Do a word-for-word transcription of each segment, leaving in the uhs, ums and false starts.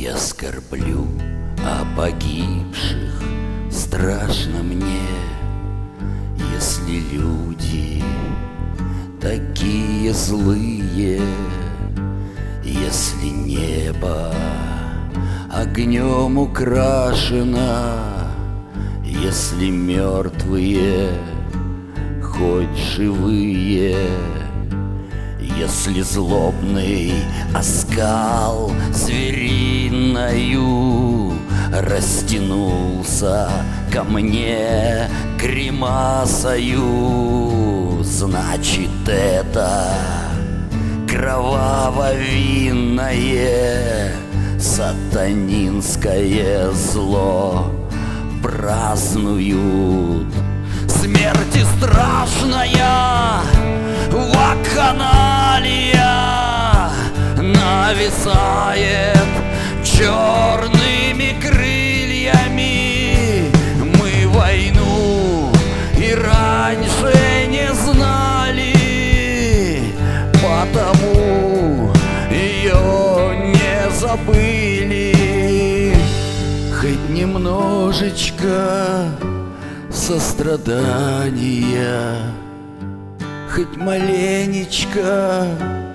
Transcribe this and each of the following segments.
Я скорблю о погибших, страшно мне, если люди такие злые, если небо огнем украшено, если мертвые хоть живые, если злобный оскал звериною растянулся ко мне гримасою, значит, это кроваво-винное сатанинское зло празднуют. Смерти страшная вакханалия нависает черными крыльями. Мы войну и раньше не знали, потому ее не забыли. Хоть немножечко сострадания, хоть маленечко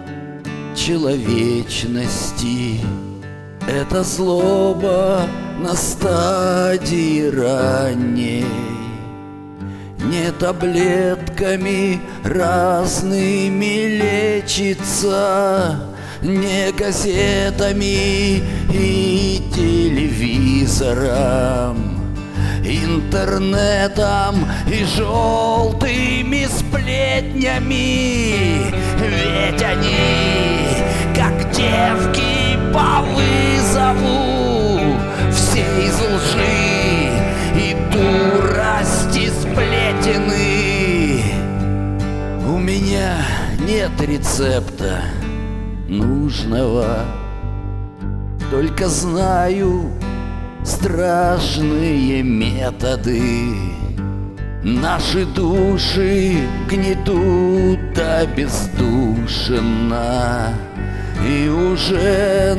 человечности. Это злоба на стадии ранней, не таблетками разными лечится, не газетами и телевизором, интернетом и желтыми сплетнями. Ведь они, как девки по вызову, все из лжи и дурости сплетены. У меня нет рецепта нужного, только знаю страшные методы. Наши души гнетут обездушенно, и уже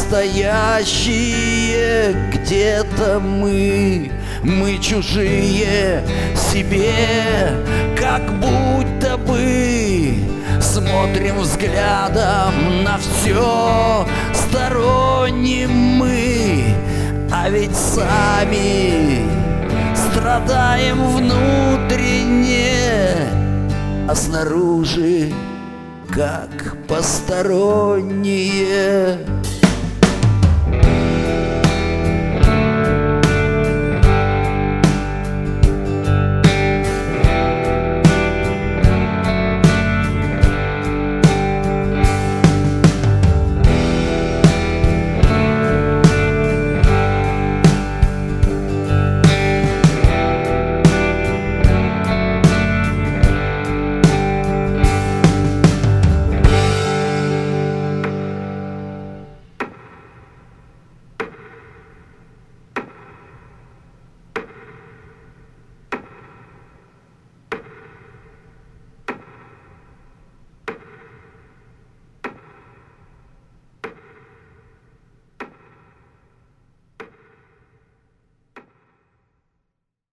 настоящие где-то мы, мы чужие себе, как будто бы смотрим взглядом на все сторонним мы. А ведь сами страдаем внутренне, а снаружи как посторонние.